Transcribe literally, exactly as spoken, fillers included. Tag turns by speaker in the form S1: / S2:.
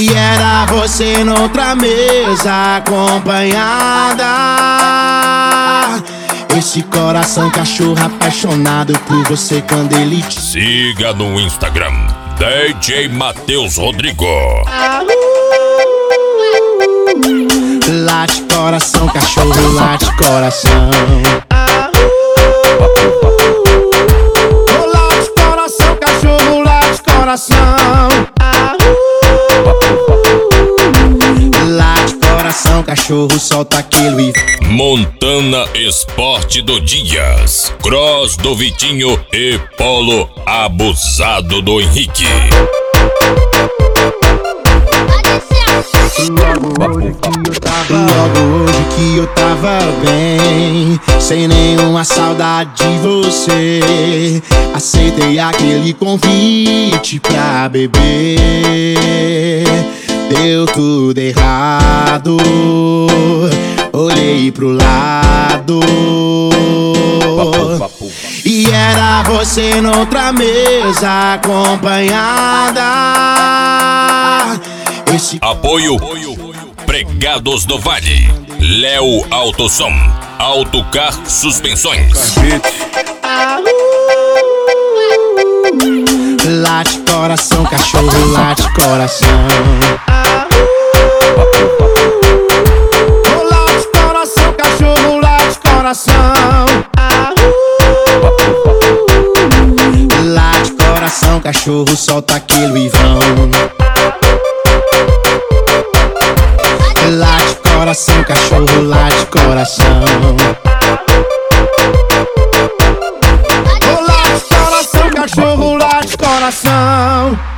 S1: E era você noutra mesa acompanhada. Esse coração cachorro apaixonado por você quando ele te...
S2: Siga no Instagram D J Matheus Rodrigo.
S1: Late coração, cachorro, late coração. Oh, late coração, cachorro, late coração. Late coração, cachorro, solta aquilo e...
S2: Montana Esporte do Dias, Cross do Vitinho e Polo Abusado do Henrique.
S1: Logo hoje que eu tava, logo hoje que eu tava bem, sem nenhuma saudade de você, aceitei aquele convite pra beber. Deu tudo errado, olhei pro lado e era você noutra mesa acompanhada. Esse...
S2: Apoio Pregados do Vale, Léo Autosom, Autocar Suspensões.
S1: Late coração, cachorro, late coração. Oh, late coração, cachorro, late coração. Late coração, cachorro, solta aquilo e vão. Late coração, cachorro, late coração. Oh, late coração, cachorro, late coração.